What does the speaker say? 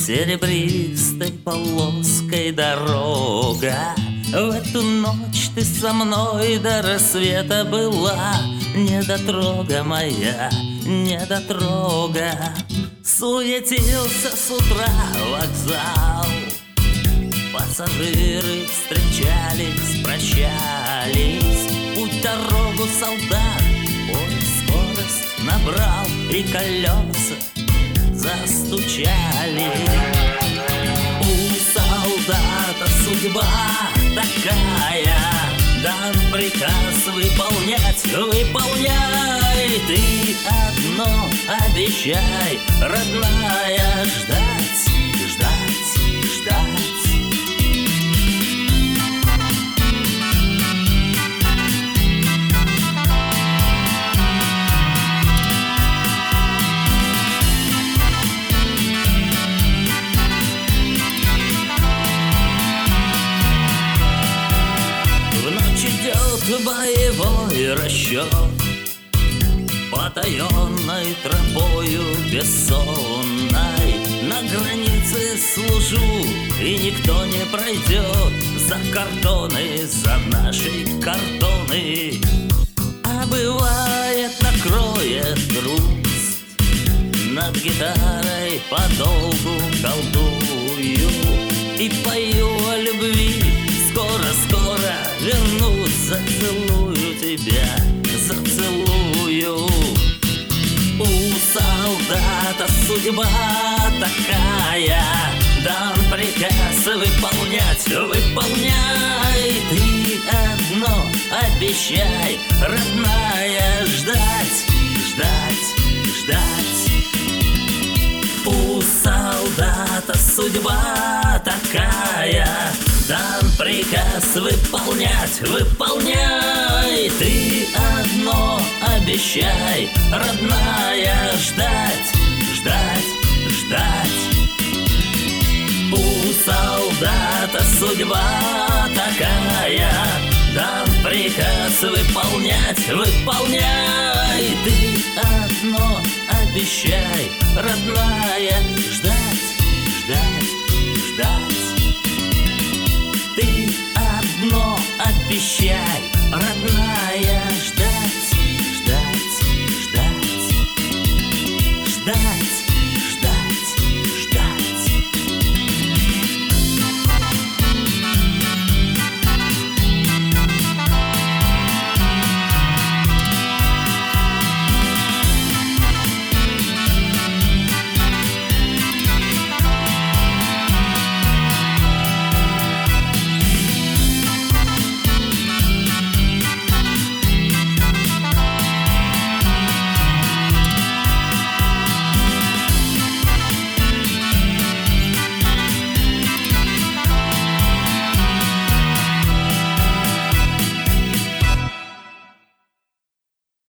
Серебристой полоской дорога. В эту ночь ты со мной до рассвета была. Недотрога моя, недотрога. Суетился с утра вокзал. Пассажиры встречались, прощались. Путь дорогу солдат, поезд скорость набрал, и колеса застучали. У солдата судьба такая, дан приказ выполнять, выполняй. Ты одно обещай, родная, ждать, ждать, ждать. Идет боевой расчет потаенной тропою бессонной. На границе служу, и никто не пройдет за кордоны, за наши кордоны. А бывает, накроет грусть, над гитарой подолгу колдую и пою о любви. Скоро-скоро вернусь, зацелую тебя, зацелую. У солдата судьба такая, дан приказ выполнять, выполняй. Ты одно обещай, родная, ждать, ждать, ждать. У солдата судьба такая, дан приказ выполнять, выполняй. Ты одно обещай, родная, ждать, ждать, ждать. У солдата судьба такая, дан приказ выполнять, выполняй. Ты одно обещай, родная, ждать, ждать, ждать. Ты одно обещай,